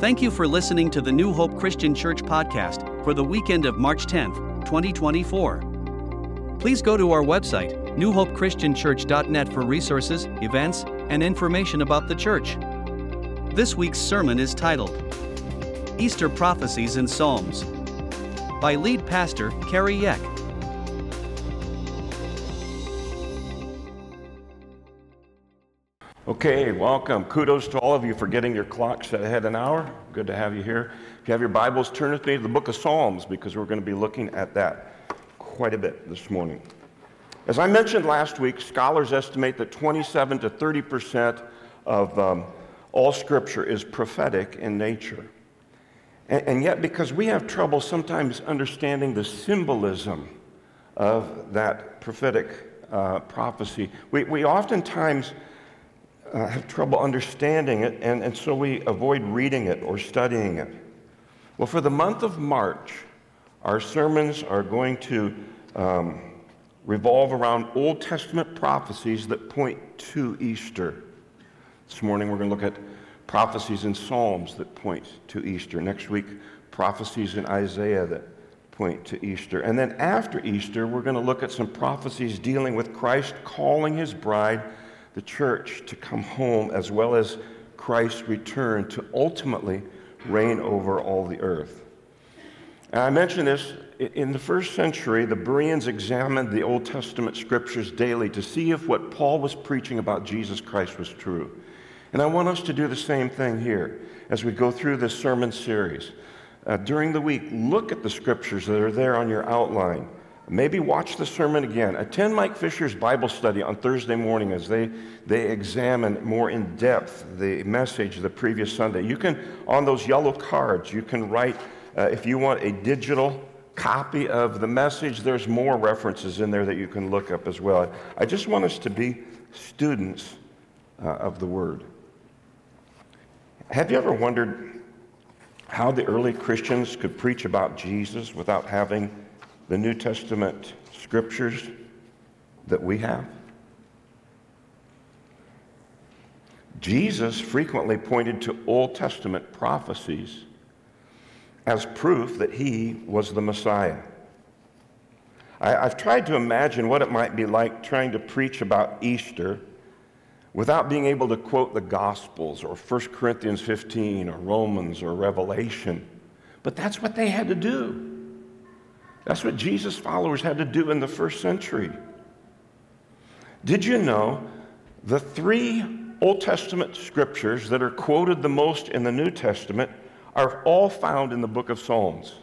Thank you for listening to the New Hope Christian Church podcast for the weekend of March 10th, 2024. Please go to our website, newhopechristianchurch.net, for resources, events, and information about the church. This week's sermon is titled, Easter Prophecies and Psalms, by lead pastor Kerry Yeck. Okay, welcome. Kudos to all of you for getting your clock set ahead an hour. Good to have you here. If you have your Bibles, turn with me to the book of Psalms, because we're going to be looking at that quite a bit this morning. As I mentioned last week, scholars estimate that 27 to 30% of all Scripture is prophetic in nature. And yet, because we have trouble sometimes understanding the symbolism of that prophetic prophecy, we oftentimes have trouble understanding it, and so we avoid reading it or studying it. Well, for the month of March, our sermons are going to revolve around Old Testament prophecies that point to Easter. This morning we're going to look at prophecies in Psalms that point to Easter. Next week, prophecies in Isaiah that point to Easter. And then after Easter, we're going to look at some prophecies dealing with Christ calling his bride, the church, to come home, as well as Christ's return to ultimately reign over all the earth. And I mentioned this, in the first century, the Bereans examined the Old Testament scriptures daily to see if what Paul was preaching about Jesus Christ was true. And I want us to do the same thing here as we go through this sermon series. During the week, look at the scriptures that are there on your outline. Maybe watch the sermon again. Attend Mike Fisher's Bible study on Thursday morning as they examine more in depth the message of the previous Sunday. You can, on those yellow cards, you can write, if you want a digital copy of the message, there's more references in there that you can look up as well. I just want us to be students of the Word. Have you ever wondered how the early Christians could preach about Jesus without having the New Testament scriptures that we have? Jesus frequently pointed to Old Testament prophecies as proof that he was the Messiah. I've tried to imagine what it might be like trying to preach about Easter without being able to quote the Gospels or 1 Corinthians 15 or Romans or Revelation. But that's what they had to do. That's what Jesus' followers had to do in the first century. Did you know the three Old Testament scriptures that are quoted the most in the New Testament are all found in the book of Psalms?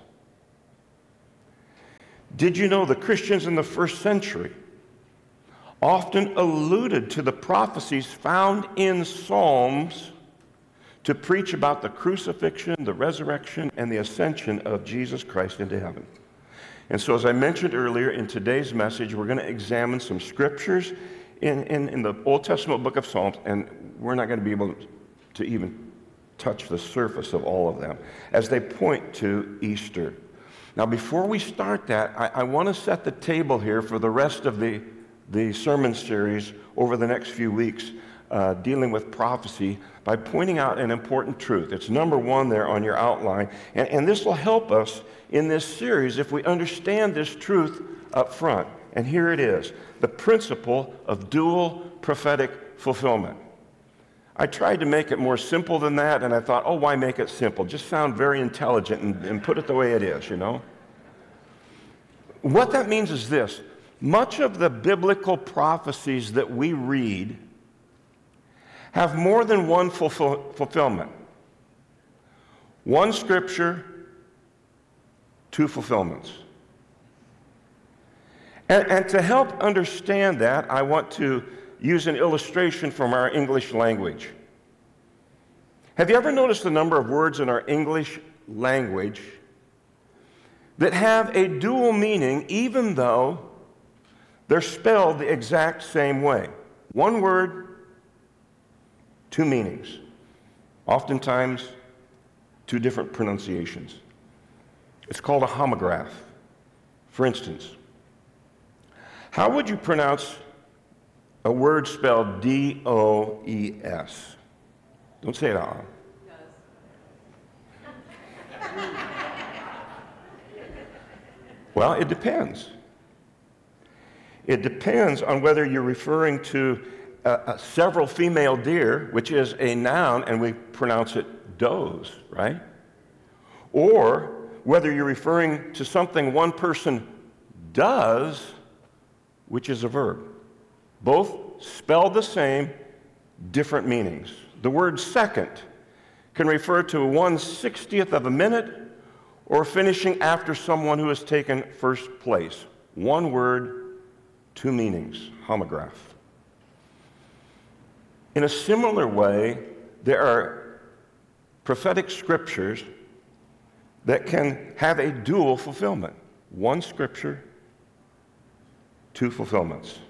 Did you know the Christians in the first century often alluded to the prophecies found in Psalms to preach about the crucifixion, the resurrection, and the ascension of Jesus Christ into heaven? And so, as I mentioned earlier, in today's message, we're going to examine some scriptures in the Old Testament book of Psalms, and we're not going to be able to even touch the surface of all of them as they point to Easter. Now, before we start that, I want to set the table here for the rest of the sermon series over the next few weeks dealing with prophecy by pointing out an important truth. It's number one there on your outline, and this will help us in this series if we understand this truth up front. And here it is, the principle of dual prophetic fulfillment. I tried to make it more simple than that, and I thought, oh, why make it simple? Just sound very intelligent and put it the way it is, you know? What that means is this: much of the biblical prophecies that we read have more than one fulfillment. One scripture, two fulfillments. And to help understand that, I want to use an illustration from our English language. Have you ever noticed the number of words in our English language that have a dual meaning even though they're spelled the exact same way? One word, two meanings. Oftentimes, two different pronunciations. It's called a homograph. For instance, how would you pronounce a word spelled D-O-E-S? Don't say it out. Well, it depends. It depends on whether you're referring to several female deer, which is a noun, and we pronounce it does, right? Or whether you're referring to something one person does, which is a verb. Both spell the same, different meanings. The word second can refer to 1/60th of a minute or finishing after someone who has taken first place. One word, two meanings, homograph. In a similar way, there are prophetic scriptures that can have a dual fulfillment. One scripture, two fulfillments.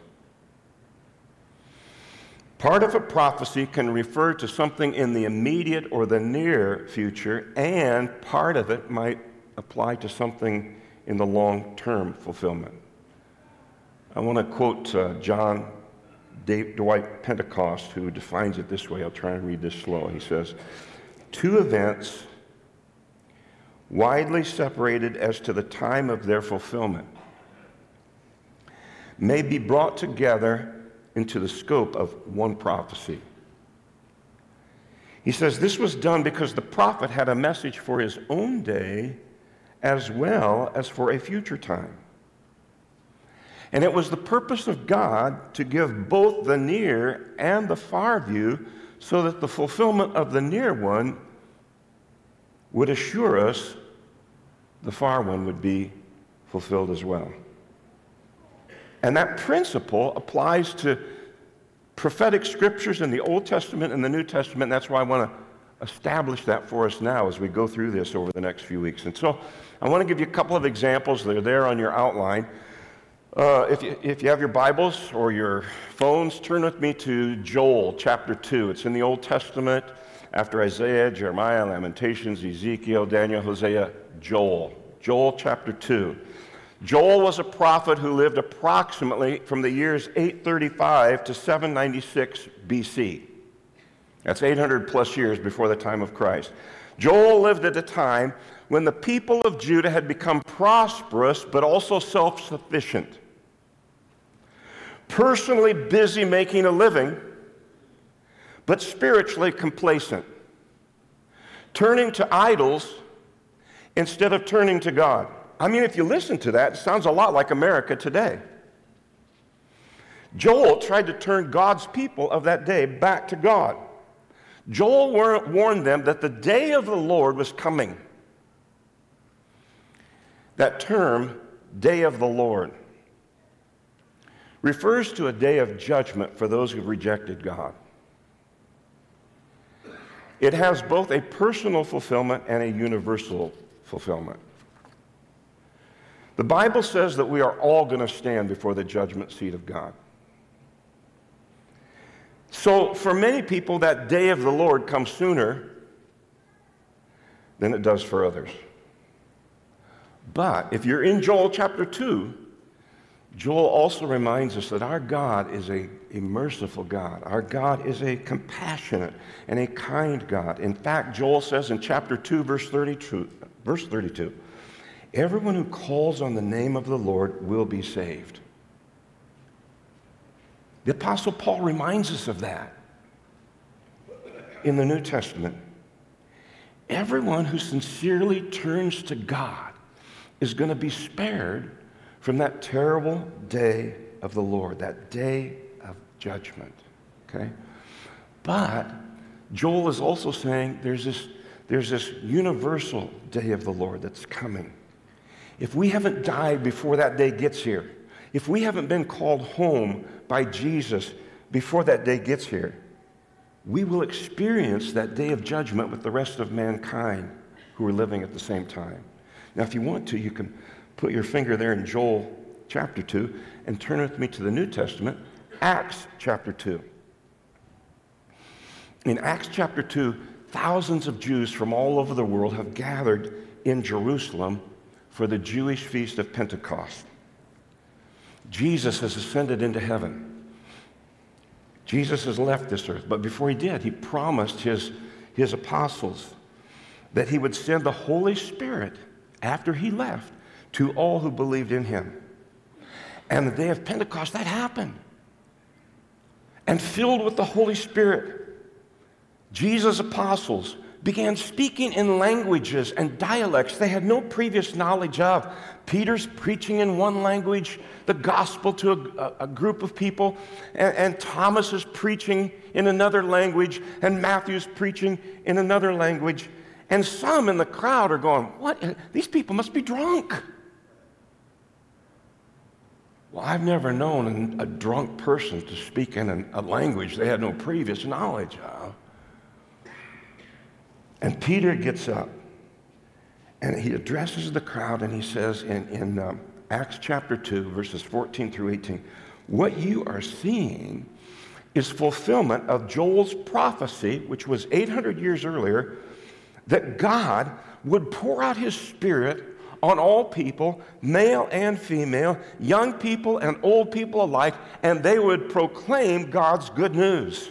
Part of a prophecy can refer to something in the immediate or the near future, and part of it might apply to something in the long-term fulfillment. I want to quote John Dwight Pentecost, who defines it this way. I'll try and read this slow. He says, "Two events widely separated as to the time of their fulfillment may be brought together into the scope of one prophecy." He says this was done because the prophet had a message for his own day as well as for a future time. And it was the purpose of God to give both the near and the far view so that the fulfillment of the near one would assure us the far one would be fulfilled as well. And that principle applies to prophetic scriptures in the Old Testament and the New Testament. And that's why I want to establish that for us now as we go through this over the next few weeks. And so I want to give you a couple of examples. They're there on your outline. If you have your Bibles or your phones, turn with me to Joel chapter 2. It's in the Old Testament after Isaiah, Jeremiah, Lamentations, Ezekiel, Daniel, Hosea, Joel. Joel chapter 2. Joel was a prophet who lived approximately from the years 835 to 796 BC. That's 800 plus years before the time of Christ. Joel lived at a time when the people of Judah had become prosperous but also self-sufficient, personally busy making a living, but spiritually complacent, turning to idols instead of turning to God. I mean, if you listen to that, it sounds a lot like America today. Joel tried to turn God's people of that day back to God. Joel warned them that the day of the Lord was coming. That term, day of the Lord, refers to a day of judgment for those who've rejected God. It has both a personal fulfillment and a universal fulfillment. The Bible says that we are all going to stand before the judgment seat of God. So for many people, that day of the Lord comes sooner than it does for others. But if you're in Joel chapter 2, Joel also reminds us that our God is a merciful God. Our God is a compassionate and a kind God. In fact, Joel says in chapter 2, verse 32, everyone who calls on the name of the Lord will be saved. The Apostle Paul reminds us of that in the New Testament. Everyone who sincerely turns to God is going to be spared from that terrible day of the Lord, that day of judgment. Okay? But Joel is also saying there's this universal day of the Lord that's coming. If we haven't died before that day gets here, if we haven't been called home by Jesus before that day gets here, we will experience that day of judgment with the rest of mankind who are living at the same time. Now, if you want to, you can put your finger there in Joel chapter 2 and turn with me to the New Testament, Acts chapter 2. In Acts chapter 2, thousands of Jews from all over the world have gathered in Jerusalem for the Jewish feast of Pentecost. Jesus has ascended into heaven. Jesus has left this earth, but before he did, he promised his apostles that he would send the Holy Spirit after he left to all who believed in him. And the day of Pentecost, that happened. And filled with the Holy Spirit, Jesus' apostles began speaking in languages and dialects they had no previous knowledge of. Peter's preaching in one language, the gospel to a group of people, and Thomas is preaching in another language, and Matthew's preaching in another language. And some in the crowd are going, "What? These people must be drunk." Well, I've never known a drunk person to speak in a language they had no previous knowledge of. And Peter gets up and he addresses the crowd and he says in Acts chapter 2, verses 14 through 18, "What you are seeing is fulfillment of Joel's prophecy, which was 800 years earlier, that God would pour out his Spirit on all people, male and female, young people and old people alike, and they would proclaim God's good news."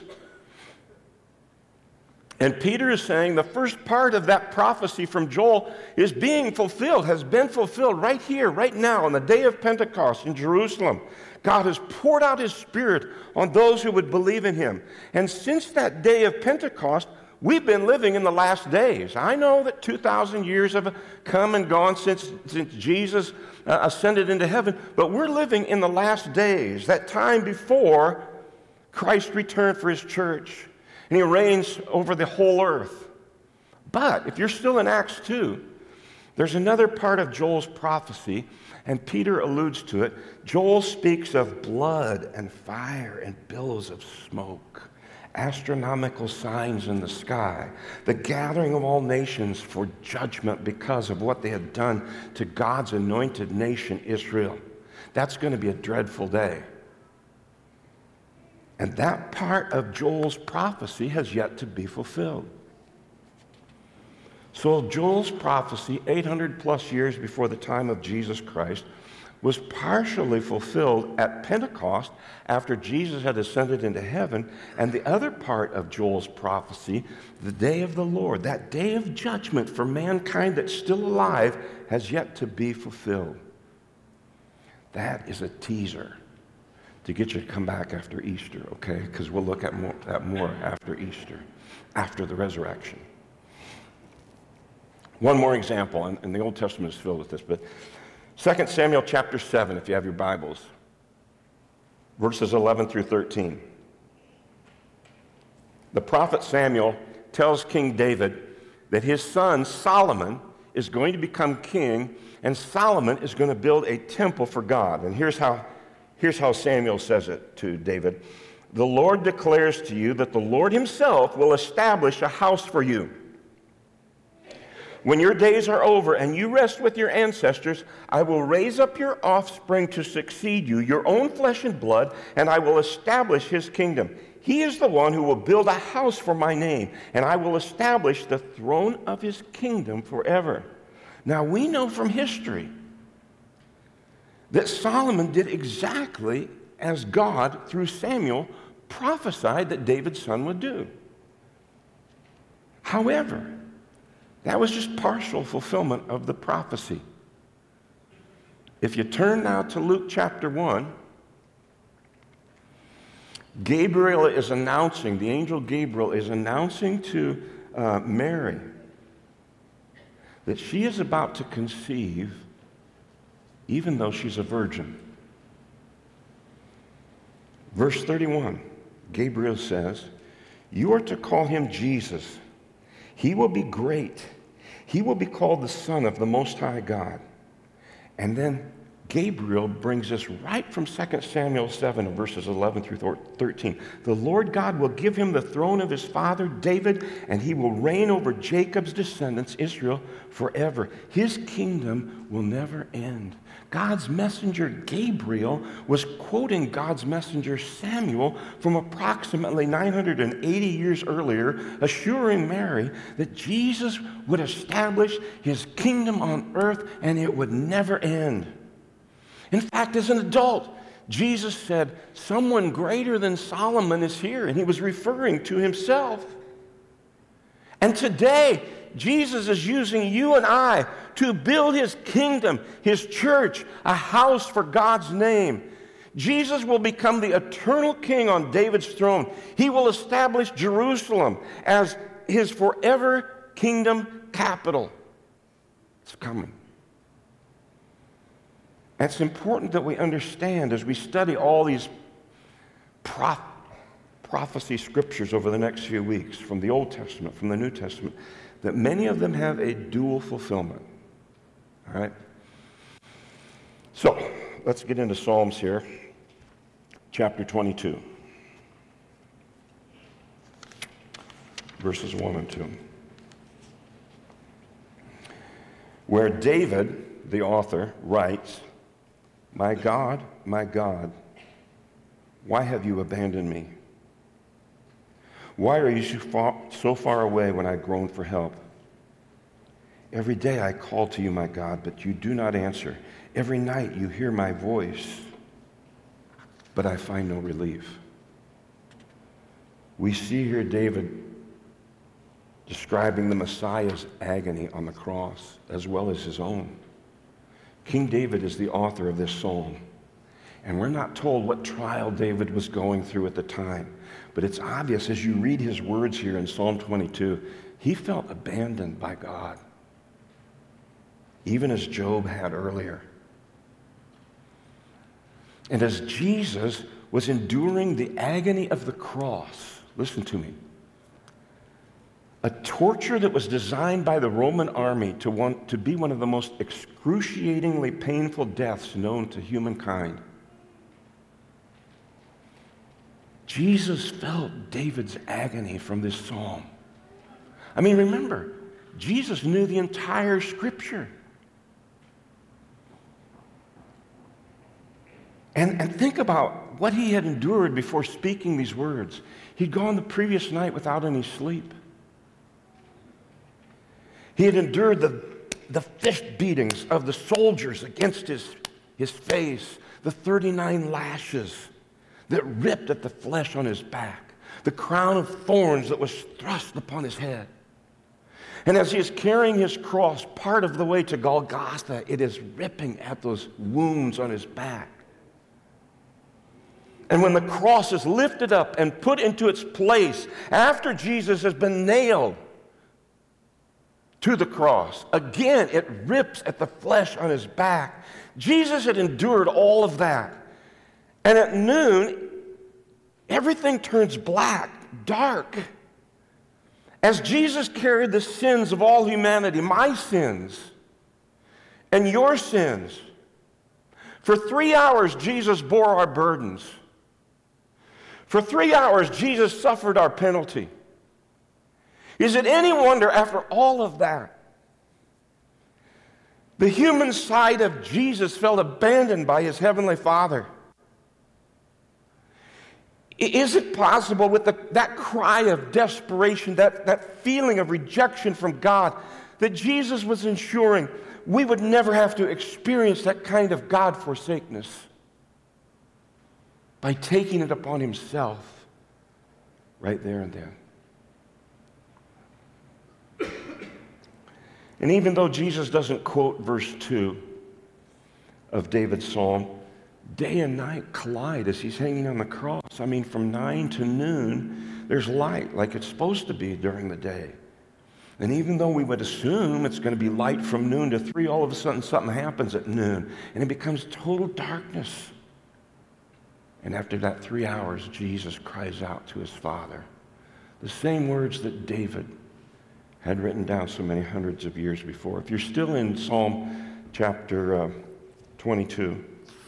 And Peter is saying the first part of that prophecy from Joel is being fulfilled, has been fulfilled right here, right now, on the day of Pentecost in Jerusalem. God has poured out his Spirit on those who would believe in him. And since that day of Pentecost, we've been living in the last days. I know that 2,000 years have come and gone since Jesus ascended into heaven, but we're living in the last days, that time before Christ returned for his church. And he reigns over the whole earth. But if you're still in Acts 2, there's another part of Joel's prophecy, and Peter alludes to it. Joel speaks of blood and fire and billows of smoke, astronomical signs in the sky, the gathering of all nations for judgment because of what they had done to God's anointed nation, Israel. That's going to be a dreadful day. And that part of Joel's prophecy has yet to be fulfilled. So Joel's prophecy, 800 plus years before the time of Jesus Christ, was partially fulfilled at Pentecost after Jesus had ascended into heaven. And the other part of Joel's prophecy, the day of the Lord, that day of judgment for mankind that's still alive, has yet to be fulfilled. That is a teaser to get you to come back after Easter, okay? Because we'll look at more after Easter, after the resurrection. One more example, and the Old Testament is filled with this, but 2 Samuel chapter 7, if you have your Bibles, verses 11 through 13. The prophet Samuel tells King David that his son Solomon is going to become king, and Solomon is going to build a temple for God. And here's how Samuel says it to David. "The Lord declares to you that the Lord himself will establish a house for you. When your days are over and you rest with your ancestors, I will raise up your offspring to succeed you, your own flesh and blood, and I will establish his kingdom. He is the one who will build a house for my name, and I will establish the throne of his kingdom forever." Now we know from history that Solomon did exactly as God, through Samuel, prophesied that David's son would do. However, that was just partial fulfillment of the prophecy. If you turn now to Luke chapter 1, Gabriel is announcing, the angel Gabriel is announcing to Mary that she is about to conceive even though she's a virgin. Verse 31, Gabriel says, "You are to call him Jesus. He will be great. He will be called the Son of the Most High God." And then Gabriel brings us right from 2 Samuel 7, verses 11 through 13. "The Lord God will give him the throne of his father David, and he will reign over Jacob's descendants, Israel, forever. His kingdom will never end." God's messenger Gabriel was quoting God's messenger Samuel from approximately 980 years earlier, assuring Mary that Jesus would establish his kingdom on earth and it would never end. In fact, as an adult, Jesus said, "Someone greater than Solomon is here," and he was referring to himself. And today, Jesus is using you and I to build his kingdom, his church, a house for God's name. Jesus will become the eternal king on David's throne. He will establish Jerusalem as his forever kingdom capital. It's coming. And it's important that we understand as we study all these prophecy scriptures over the next few weeks from the Old Testament, from the New Testament, that many of them have a dual fulfillment. All right? So, let's get into Psalms here. Chapter 22. Verses 1 and 2. Where David, the author, writes, my God, why have you abandoned me? Why are you so far away when I groan for help? Every day I call to you, my God, but you do not answer. Every night you hear my voice, but I find no relief. We see here David describing the Messiah's agony on the cross, as well as his own. King David is the author of this psalm. And we're not told what trial David was going through at the time. But it's obvious as you read his words here in Psalm 22, he felt abandoned by God, even as Job had earlier. And as Jesus was enduring the agony of the cross, listen to me, a torture that was designed by the Roman army to be one of the most excruciatingly painful deaths known to humankind. Jesus felt David's agony from this psalm. I mean, remember, Jesus knew the entire Scripture. And think about what he had endured before speaking these words. He'd gone the previous night without any sleep. He had endured the fist beatings of the soldiers against his face, the 39 lashes that ripped at the flesh on his back, the crown of thorns that was thrust upon his head. And as he is carrying his cross part of the way to Golgotha, it is ripping at those wounds on his back. And when the cross is lifted up and put into its place, after Jesus has been nailed to the cross, again, it rips at the flesh on his back. Jesus had endured all of that. And at noon, everything turns black, dark. As Jesus carried the sins of all humanity, my sins and your sins, for 3 hours, Jesus bore our burdens. For 3 hours, Jesus suffered our penalty. Is it any wonder, after all of that, the human side of Jesus felt abandoned by his heavenly Father? Is it possible with that cry of desperation, that feeling of rejection from God, that Jesus was ensuring we would never have to experience that kind of God-forsakenness by taking it upon himself right there and then? And even though Jesus doesn't quote verse 2 of David's psalm, day and night collide as he's hanging on the cross. I mean, from 9 to noon, there's light like it's supposed to be during the day. And even though we would assume it's going to be light from noon to 3, all of a sudden something happens at noon, and it becomes total darkness. And after that 3 hours, Jesus cries out to his Father. The same words that David had written down so many hundreds of years before. If you're still in Psalm chapter 22,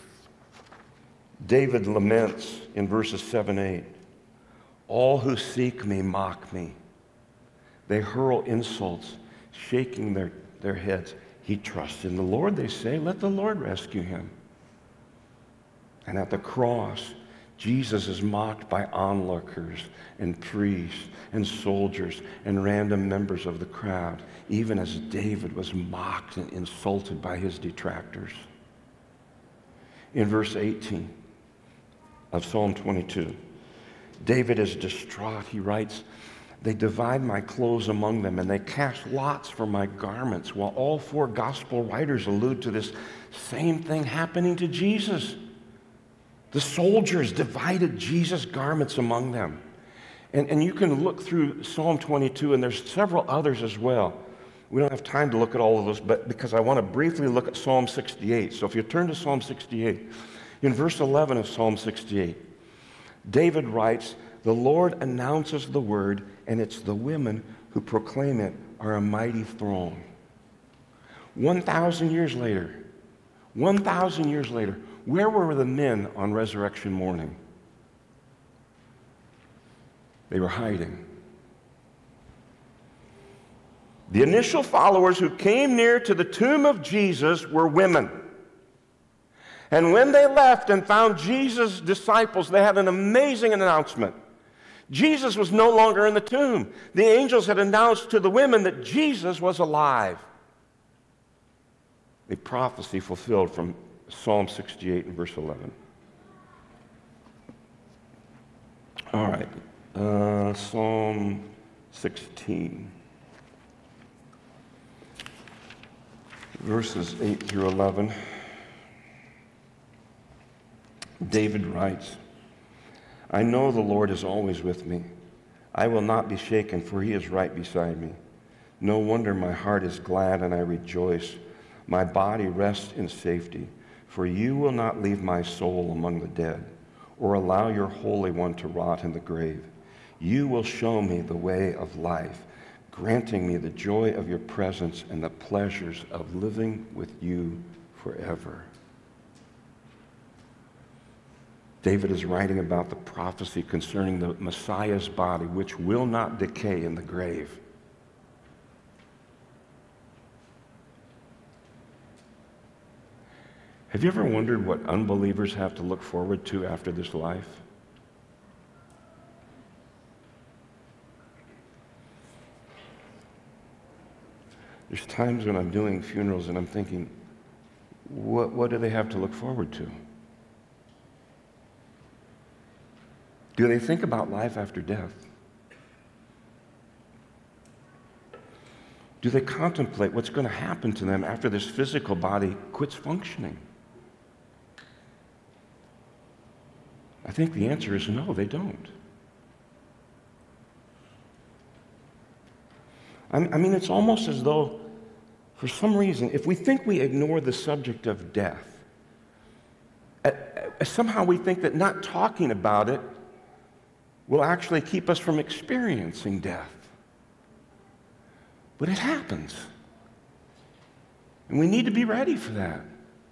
David laments in verses 7-8, all who seek me mock me. They hurl insults, shaking their heads. He trusts in the Lord, they say. Let the Lord rescue him. And at the cross, Jesus is mocked by onlookers and priests and soldiers and random members of the crowd, even as David was mocked and insulted by his detractors. In verse 18 of Psalm 22, David is distraught. He writes, They divide my clothes among them, and they cast lots for my garments, while all four gospel writers allude to this same thing happening to Jesus. The soldiers divided Jesus' garments among them. And you can look through Psalm 22, and there's several others as well. We don't have time to look at all of those, but because I want to briefly look at Psalm 68. So if you turn to Psalm 68, in verse 11 of Psalm 68, David writes, "The Lord announces the word, and it's the women who proclaim it are a mighty throng." 1,000 years later, where were the men on resurrection morning? They were hiding. The initial followers who came near to the tomb of Jesus were women. And when they left and found Jesus' disciples, they had an amazing announcement. Jesus was no longer in the tomb. The angels had announced to the women that Jesus was alive. A prophecy fulfilled from Psalm 68 and verse 11. All right, Psalm 16. Verses 8 through 11. David writes, "I know the Lord is always with me. I will not be shaken, for he is right beside me. No wonder my heart is glad and I rejoice. My body rests in safety, for you will not leave my soul among the dead, or allow your Holy One to rot in the grave. You will show me the way of life, granting me the joy of your presence and the pleasures of living with you forever." David is writing about the prophecy concerning the Messiah's body, which will not decay in the grave. Have you ever wondered what unbelievers have to look forward to after this life? There's times when I'm doing funerals and I'm thinking, what do they have to look forward to? Do they think about life after death? Do they contemplate what's going to happen to them after this physical body quits functioning? I think the answer is no, they don't. I mean, it's almost as though, for some reason, if we think we ignore the subject of death, somehow we think that not talking about it will actually keep us from experiencing death. But it happens. And we need to be ready for that.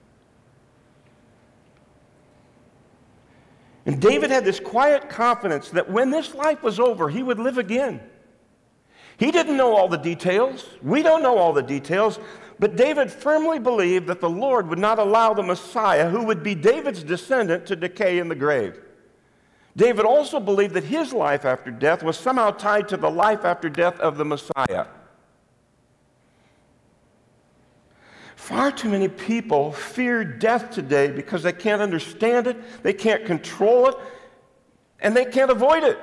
And David had this quiet confidence that when this life was over, he would live again. He didn't know all the details. We don't know all the details. But David firmly believed that the Lord would not allow the Messiah, who would be David's descendant, to decay in the grave. David also believed that his life after death was somehow tied to the life after death of the Messiah. Far too many people fear death today because they can't understand it, they can't control it, and they can't avoid it.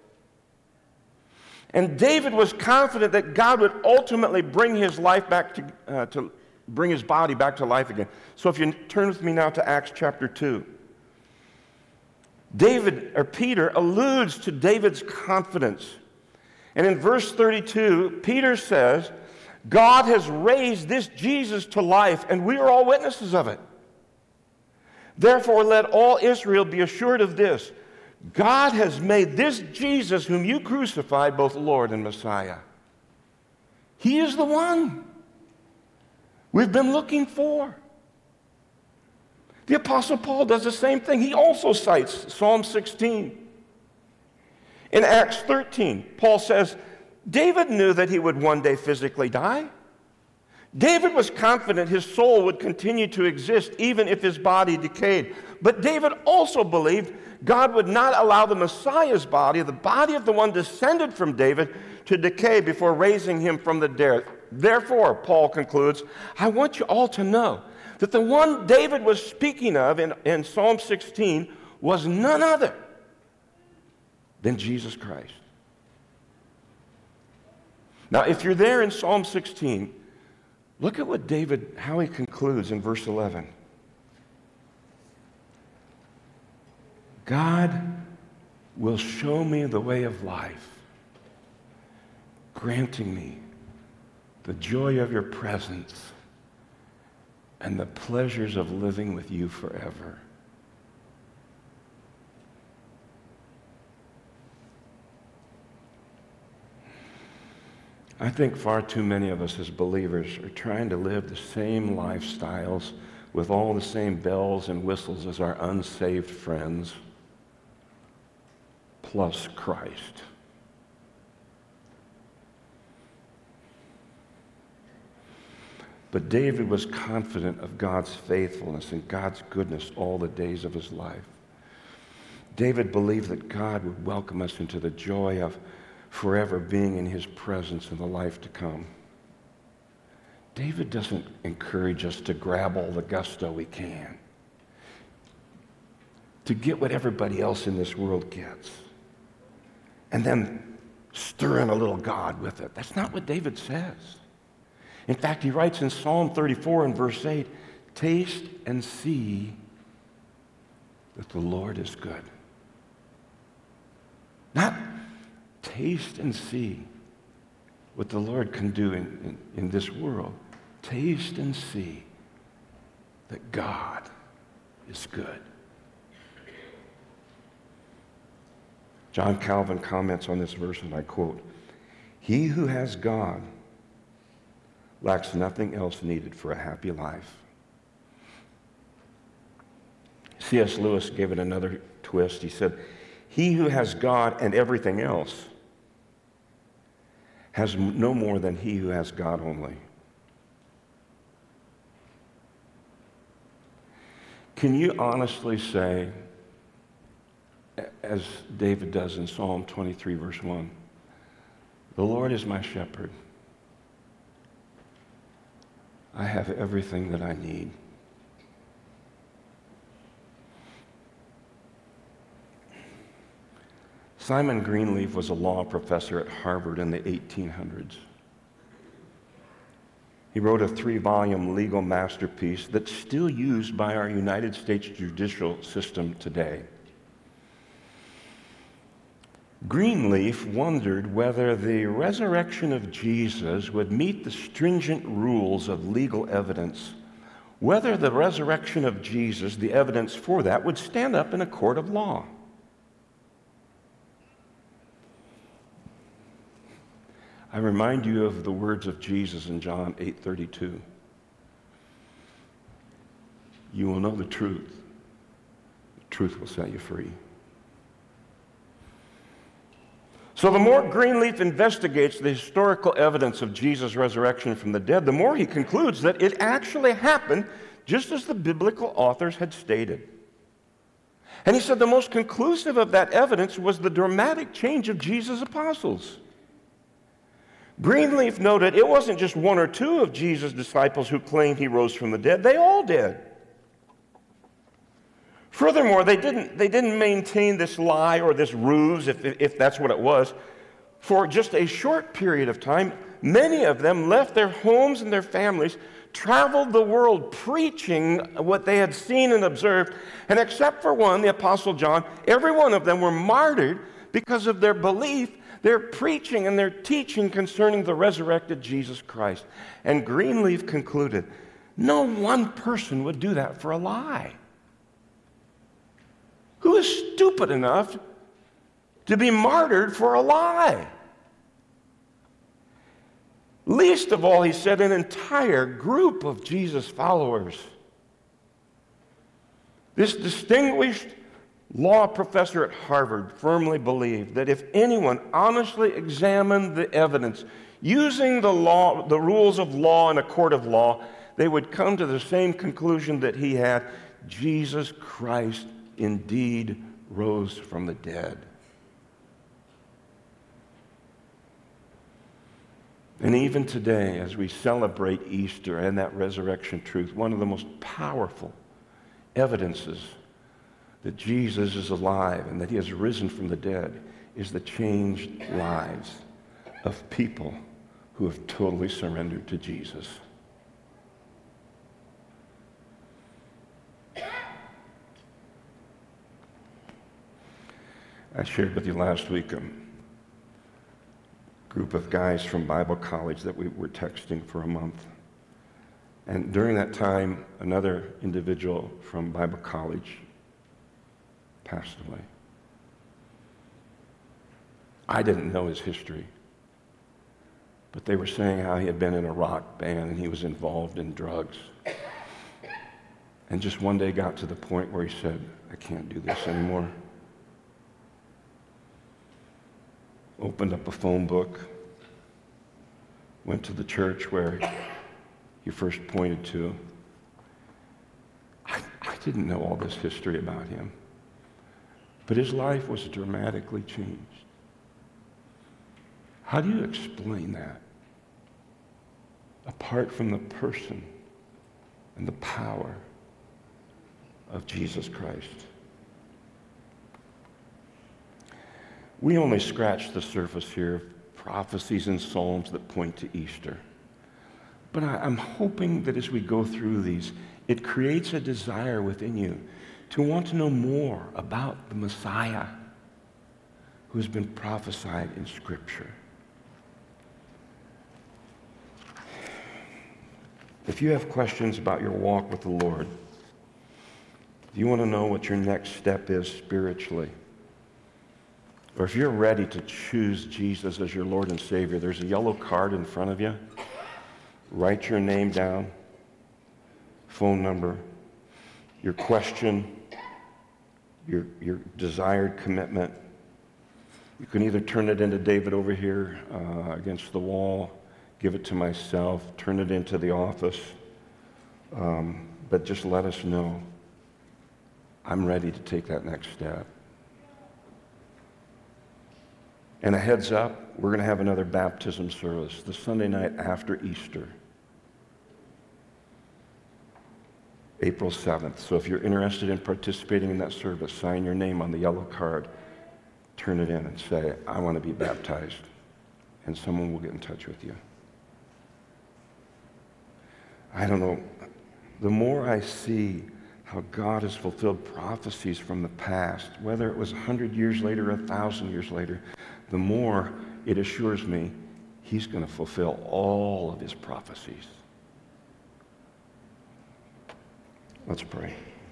And David was confident that God would ultimately bring his life back to bring his body back to life again. So if you turn with me now to Acts chapter 2. Peter alludes to David's confidence. And in verse 32, Peter says, "God has raised this Jesus to life, and we are all witnesses of it. Therefore, let all Israel be assured of this: God has made this Jesus, whom you crucified, both Lord and Messiah." He is the one we've been looking for. The Apostle Paul does the same thing. He also cites Psalm 16. In Acts 13, Paul says, David knew that he would one day physically die. David was confident his soul would continue to exist even if his body decayed. But David also believed God would not allow the Messiah's body, the body of the one descended from David, to decay before raising him from the dead. Therefore, Paul concludes, I want you all to know that the one David was speaking of in Psalm 16 was none other than Jesus Christ. Now, if you're there in Psalm 16, look at what David, how he concludes in verse 11. God will show me the way of life, granting me the joy of your presence and the pleasures of living with you forever. I think far too many of us as believers are trying to live the same lifestyles with all the same bells and whistles as our unsaved friends, plus Christ. But David was confident of God's faithfulness and God's goodness all the days of his life. David believed that God would welcome us into the joy of forever being in his presence in the life to come. David doesn't encourage us to grab all the gusto we can, to get what everybody else in this world gets, and then stir in a little God with it. That's not what David says. In fact, he writes in Psalm 34 and verse 8, taste and see that the Lord is good. Not taste and see what the Lord can do in this world. Taste and see that God is good. John Calvin comments on this verse, and I quote, "He who has God lacks nothing else needed for a happy life." C.S. Lewis gave it another twist. He said, "He who has God and everything else has no more than he who has God only." Can you honestly say, as David does in Psalm 23, verse 1, "The Lord is my shepherd. I have everything that I need." Simon Greenleaf was a law professor at Harvard in the 1800s. He wrote a 3-volume legal masterpiece that's still used by our United States judicial system today. Greenleaf wondered whether the resurrection of Jesus would meet the stringent rules of legal evidence, whether the resurrection of Jesus, the evidence for that, would stand up in a court of law. I remind you of the words of Jesus in John 8:32. You will know the truth. The truth will set you free. So the more Greenleaf investigates the historical evidence of Jesus' resurrection from the dead, the more he concludes that it actually happened just as the biblical authors had stated. And he said the most conclusive of that evidence was the dramatic change of Jesus' apostles. Greenleaf noted it wasn't just one or two of Jesus' disciples who claimed he rose from the dead. They all did. Furthermore, they didn't maintain this lie or this ruse, if that's what it was, for just a short period of time. Many of them left their homes and their families, traveled the world preaching what they had seen and observed, and except for one, the Apostle John, every one of them were martyred because of their belief, their preaching, and their teaching concerning the resurrected Jesus Christ. And Greenleaf concluded, no one person would do that for a lie. Who is stupid enough to be martyred for a lie? Least of all, he said, an entire group of Jesus followers. This distinguished law professor at Harvard firmly believed that if anyone honestly examined the evidence using the rules of law in a court of law, they would come to the same conclusion that he had: Jesus Christ indeed rose from the dead. And even today, as we celebrate Easter and that resurrection truth, one of the most powerful evidences that Jesus is alive and that he has risen from the dead is the changed lives of people who have totally surrendered to Jesus. I shared with you last week a group of guys from Bible college that we were texting for a month. And during that time, another individual from Bible college passed away. I didn't know his history, but they were saying how he had been in a rock band and he was involved in drugs. And just one day got to the point where he said, I can't do this anymore. Opened up a phone book, went to the church where you first pointed to. I didn't know all this history about him, but his life was dramatically changed. How do you explain that? Apart from the person and the power of Jesus Christ. We only scratch the surface here of prophecies and psalms that point to Easter. But I'm hoping that as we go through these, it creates a desire within you to want to know more about the Messiah who has been prophesied in Scripture. If you have questions about your walk with the Lord, if you want to know what your next step is spiritually, or if you're ready to choose Jesus as your Lord and Savior, there's a yellow card in front of you. Write your name down, phone number, your question, your desired commitment. You can either turn it into David over here against the wall, give it to myself, turn it into the office, but just let us know. I'm ready to take that next step. And a heads up, we're going to have another baptism service the Sunday night after Easter, April 7th. So if you're interested in participating in that service, sign your name on the yellow card, turn it in and say, I want to be baptized. And someone will get in touch with you. I don't know, the more I see how God has fulfilled prophecies from the past, whether it was 100 years later or 1,000 years later, the more it assures me he's going to fulfill all of his prophecies. Let's pray.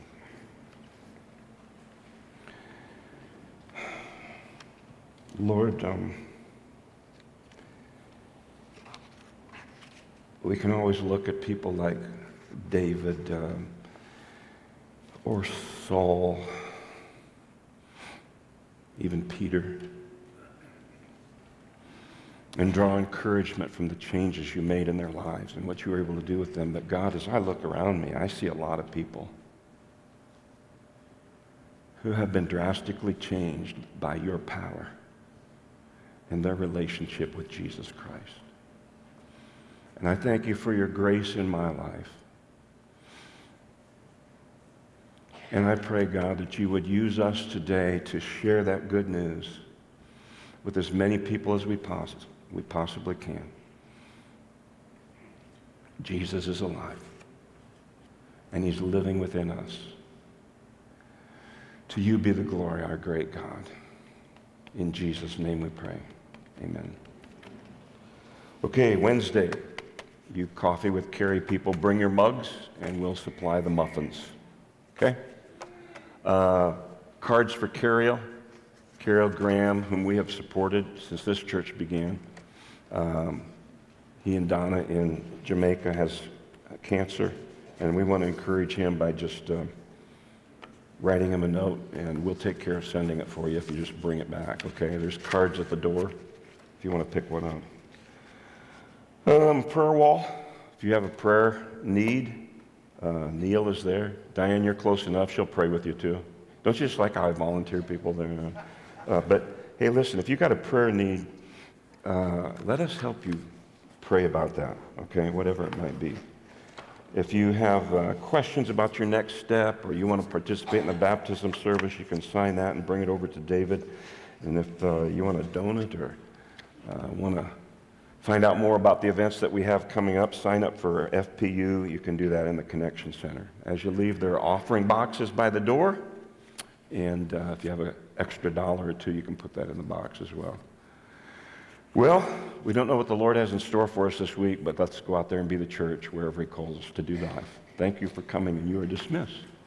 Lord, we can always look at people like David or Saul, even Peter, and draw encouragement from the changes you made in their lives and what you were able to do with them. But God, as I look around me, I see a lot of people who have been drastically changed by your power and their relationship with Jesus Christ. And I thank you for your grace in my life. And I pray, God, that you would use us today to share that good news with as many people as we possibly can. Jesus is alive, and he's living within us. To you be the glory, our great God. In Jesus' name we pray. Amen. Okay, Wednesday, you Coffee with Carrie people, bring your mugs, and we'll supply the muffins. Okay? Cards for Carol Graham, whom we have supported since this church began. He and Donna in Jamaica has cancer, and we want to encourage him by just writing him a note, and we'll take care of sending it for you if you just bring it back, okay? There's cards at the door if you want to pick one up. Prayer wall, if you have a prayer need, Neil is there. Diane, you're close enough. She'll pray with you too. Don't you just like how I volunteer people there? But hey, listen, if you got a prayer need, let us help you pray about that, okay, whatever it might be. If you have questions about your next step or you want to participate in the baptism service, you can sign that and bring it over to David. And if you want to donate or want to find out more about the events that we have coming up, sign up for FPU. You can do that in the Connection Center. As you leave, there are offering boxes by the door. And if you have an extra $1 or $2, you can put that in the box as well. Well, we don't know what the Lord has in store for us this week, but let's go out there and be the church wherever He calls us to do life. Thank you for coming, and you are dismissed.